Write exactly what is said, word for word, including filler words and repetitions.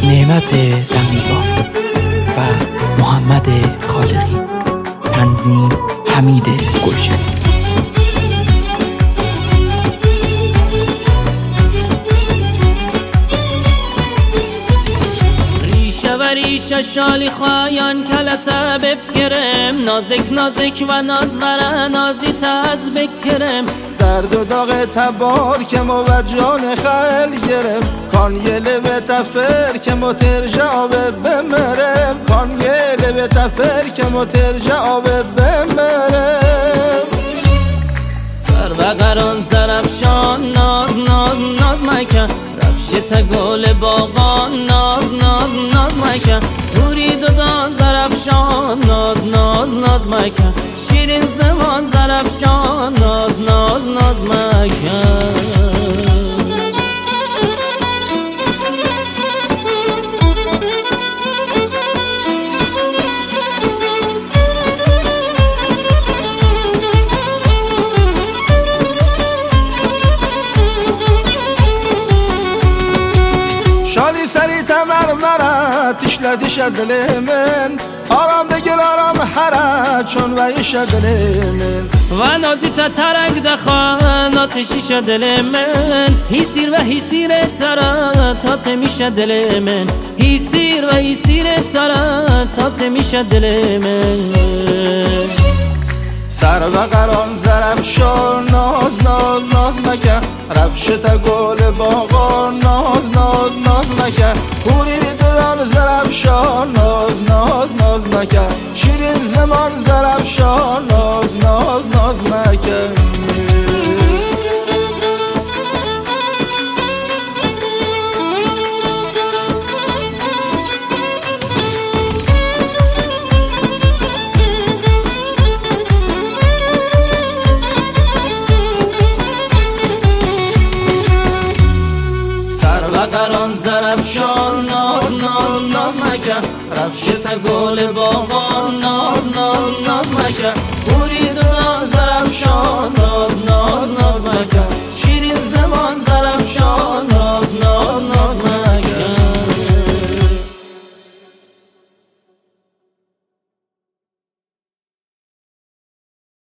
نعمت زنبیباف و محمد خالقی. تنظیم حمید گلشنی. ریشه و ریشه شالی خواهیان کلتا بفکرم، نازک نازک و نازوره نازی تاز بکرم. درد و داغ تبار که مو و جان خیل گرم، کان یله به تفر که مو ترجع آبه بمرم، کان یله به تفر که مو ترجع آبه بمرم. سر و قران زرفشان ناز ناز ناز مکن، رفشت گل باغان ناز ناز ناز مکن. توری دودان زرفشان ناز ناز ناز مکن، شیرین زمان زرفشان ناز ناز ناز مکن. شالی سری تمرمرت تشلدش دل من، آرام بگیر آرام حرد چون ویش دل من. و نازی تا ترک دخوان آتشیش دل من، هیسیر و هیسیر ترا تا تمیشه دل من، هیسیر و هیسیر ترا تا تمیشه دل من. سر و قران زرفشان ناز ناز ناز مکن، رفشت گل باغان ناز ناز ناز مکن. پوری دلان زرفشان ناز ناز ناز مکن، شیرین زمان زرفشان ناز ناز ناز مکن. قران زرفشان ناز ناز ناز مکن، رفشت گل باغان ناز ناز ناز مکن.